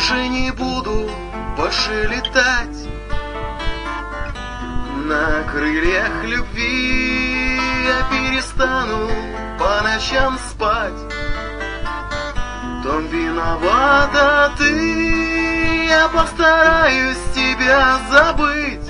уже не буду больше летать на крыльях любви. Я перестану по ночам спать. В том виновата ты, я постараюсь тебя забыть.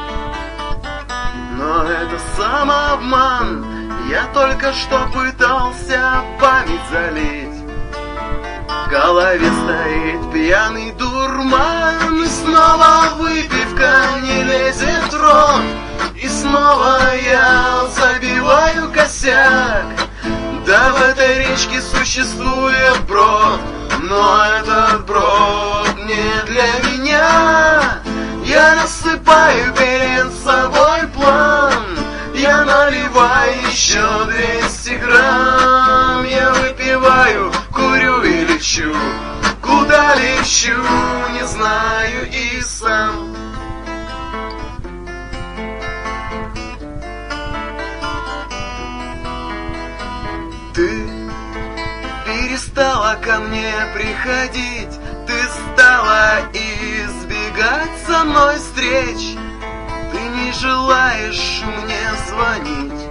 Но это самообман, я только что пытался память залить. В голове стоит пьяный дурман, и снова выпивка не лезет в рот. И снова я забиваю косяк. Да, в этой речке существует брод, но этот брод не для меня. Я рассыпаю перед собой план, я наливаю еще 200 грамм. Я выпиваю, курю и лечу, куда лечу, не знаю и сам. Ты перестала ко мне приходить, ты стала избегать со мной встреч, ты не желаешь мне звонить.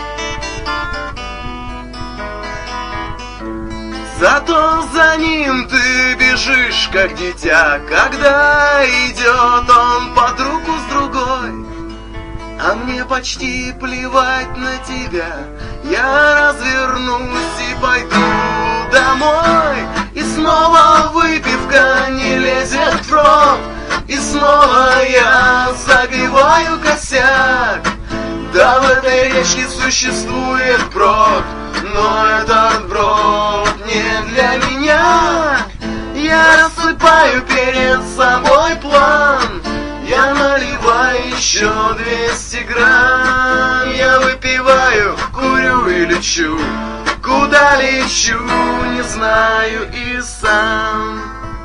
Зато за ним ты бежишь, как дитя, когда идет он под руку с другой. А мне почти плевать на тебя, я развернусь и пойду домой. И снова выпивка не лезет в рот, и снова я забиваю косяк. Да, в этой речке существует брод, но этот брод не для меня. Я рассыпаю перед собой план, я наливаю еще 200 грамм. Я выпиваю, курю и лечу, куда лечу, не знаю и сам.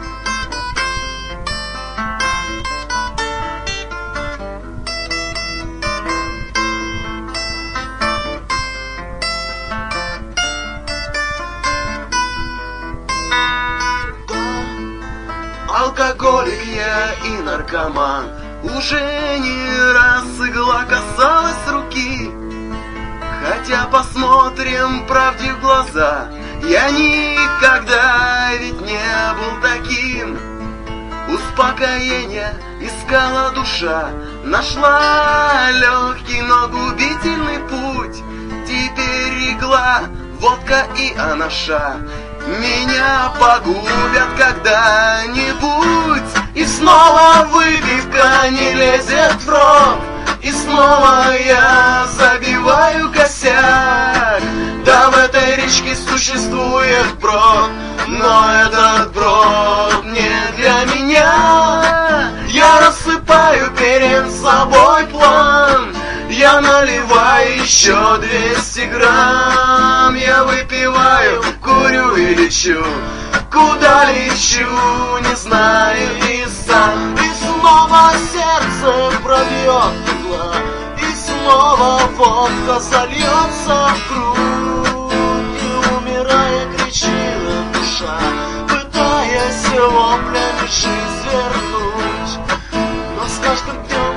Алкоголик я и наркоман, уже не раз игла касалась руки. Хотя посмотрим правде в глаза, я никогда ведь не был таким. Успокоение искала душа, нашла легкий, но губительный путь. Теперь игла, водка и анаша меня погубят когда-нибудь. И снова выпивка не лезет в рот, и снова я забиваю косяк. Да, в этой речке существует брод, но этот брод не для меня. Я рассыпаю перед собой план, я наливаю еще 200 грамм. Я выпиваю, курю и лечу, куда лечу, не знаю и сам. И снова сердце пробьет игла, и снова водка сольется в круг. И умирая кричила душа, пытаясь воплями жизнь вернуть. Но с каждым днем